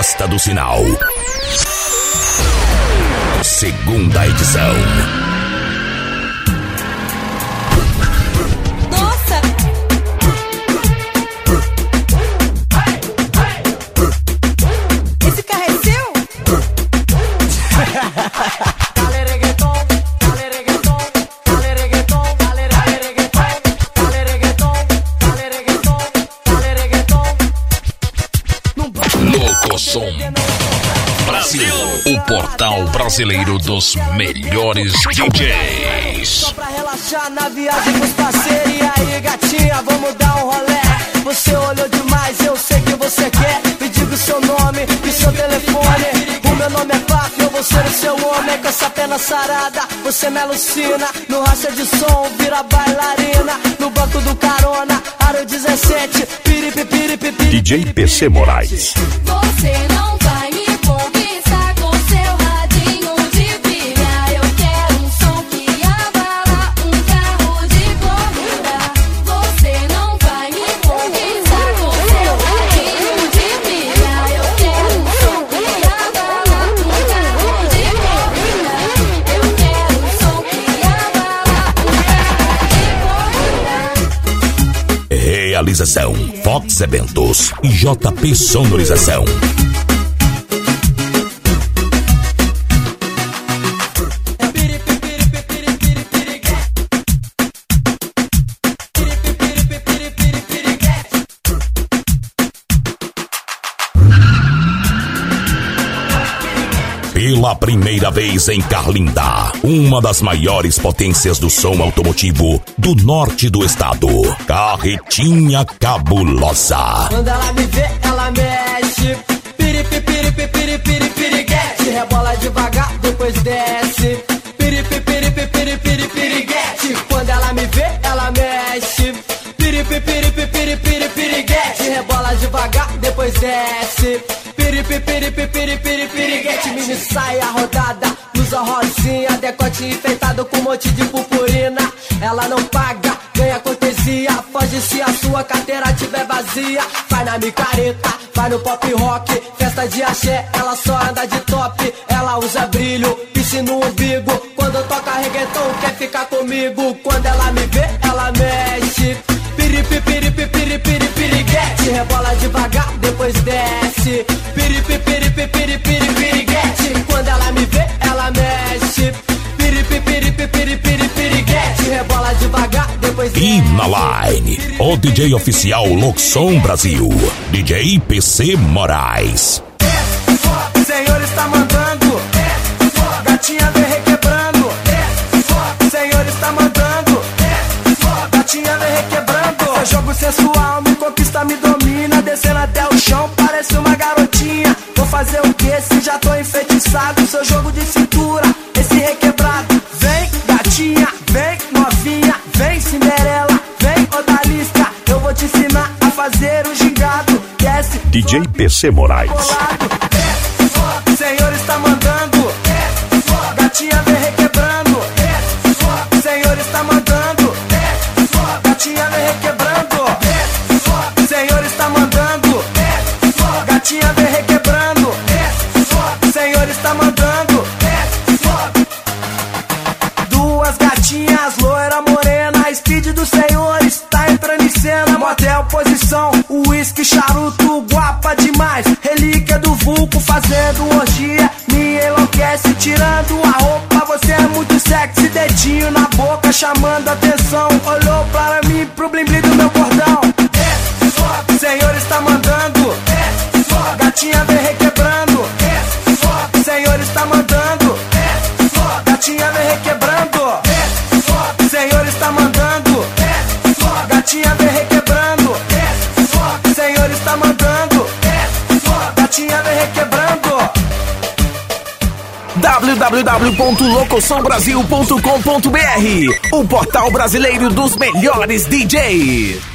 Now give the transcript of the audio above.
Festa do Sinal. Segunda edição. Nossa! Esse carro é seu? Locosom Brasil, o portal brasileiro dos melhores DJs. Só pra relaxar na viagem com os parceiros. E aí, gatinha, vamos dar um rolê. Você olhou demais, eu sei que você quer. Me diga o seu nome e seu telefone. O meu nome é Fábio, eu vou ser o seu homem. Com essa pena sarada, você me alucina. No racha de som, vira bailarina. No banco do carona, aro 17. Piripipiripipiri. DJ PC Moraes. Você não vai me conquistar com seu radinho de pilha. Eu quero um som que abala um carro de corrida. Você não vai me conquistar com seu radinho de pilha. Eu quero um som que abala um carro de corrida. Eu quero um som que abala um carro de corrida. Realização Fox Eventos e JP Sonorização. Pela primeira vez em Carlinda, uma das maiores potências do som automotivo do norte do estado, Carretinha Cabulosa. Quando ela me vê, ela mexe. Piripipiripipiripiripiriguete. Rebola devagar, depois desce. Piripipiripipiripiriguete. Quando ela me vê, ela mexe. Piripipiripipiripiriguete. Rebola devagar, depois desce. Piripipiripipiripiriguete. Mini saia rodada, blusa rosinha, decote enfeitado com um monte de purpurina. Ela não paga, ganha cortesia. Foge se a sua carteira tiver vazia. Vai na micareta, vai no pop rock. Festa de axé, ela só anda de top. Ela usa brilho, piercing no umbigo. Quando toca reggaeton, quer ficar comigo. Quando ela me vê, ela mexe. Piripipiripipiripiriguete. Rebola devagar, depois desce. Piripipiripipiripiriguete. Quando ela me vê, ela mexe. Piripipiripipiripiriguete. Rebola devagar, depois desce. E na line, o DJ oficial Locosom Brasil, DJ PC Moraes. O Senhor está mandando. Gatinha vem requebrando. O Senhor está mandando. Gatinha vem requebrando. Seu jogo sensual me conquista, me domina. Descendo até o chão, parece uma garotinha. Vou fazer o que se já tô enfeitiçado? Seu jogo de cintura, esse requebrado. Vem, gatinha, vem, novinha. Vem, Cinderela, vem, odalisca. Eu vou te ensinar a fazer o gingado. Desce, DJ PC Moraes. o Senhor está mandando. Gatinha vem requebrando. O Senhor está mandando. Gatinha vem requebrando. O Senhor está mandando. Gatinha vem requebrando. O Senhor está mandando. Duas gatinhas, loira morena. Speed do Senhor está entrando em cena. Motel, posição, uísque, charuto, guapa demais. Relíquia do vulco, fazendo orgia. Me enlouquece, tirando a roupa. Você é muito sexy, dedinho na boca, chamando atenção. Olhou para mim, pro blim blim do meu cordão. O Senhor está mandando. Gatinha vem requebrando. O Senhor está mandando. Gatinha vem requebrando. O Senhor está mandando. Gatinha vem requebrando. O Senhor está mandando. Gatinha vem requebrando. www.locosombrasil.com.br, o portal brasileiro dos melhores DJs.